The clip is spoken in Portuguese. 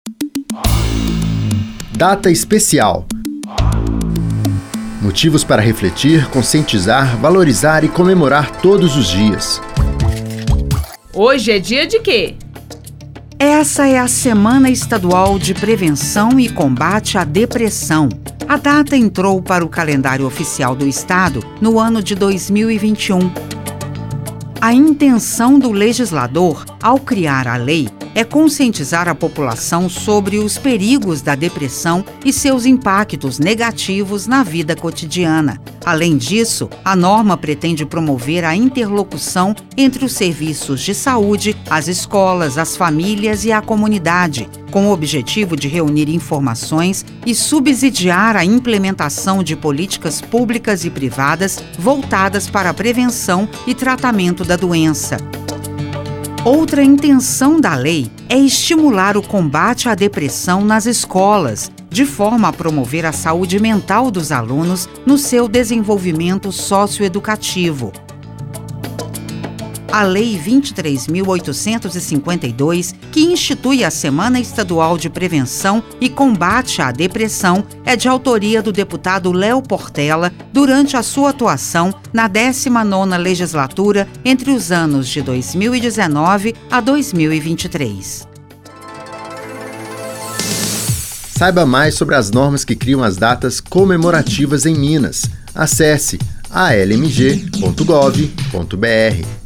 Data especial. Motivos para refletir, conscientizar, valorizar e comemorar todos os dias. Hoje é dia de quê? Essa é a Semana Estadual de Prevenção e Combate à Depressão. A data entrou para o calendário oficial do Estado no ano de 2021. A intenção do legislador, ao criar a lei, é conscientizar a população sobre os perigos da depressão e seus impactos negativos na vida cotidiana. Além disso, a norma pretende promover a interlocução entre os serviços de saúde, as escolas, as famílias e a comunidade, com o objetivo de reunir informações e subsidiar a implementação de políticas públicas e privadas voltadas para a prevenção e tratamento da doença. Outra intenção da lei é estimular o combate à depressão nas escolas, de forma a promover a saúde mental dos alunos no seu desenvolvimento socioeducativo. A Lei 23.852, que institui a Semana Estadual de Prevenção e Combate à Depressão, é de autoria do deputado Léo Portela durante a sua atuação na 19ª legislatura entre os anos de 2019 a 2023. Saiba mais sobre as normas que criam as datas comemorativas em Minas. Acesse almg.gov.br.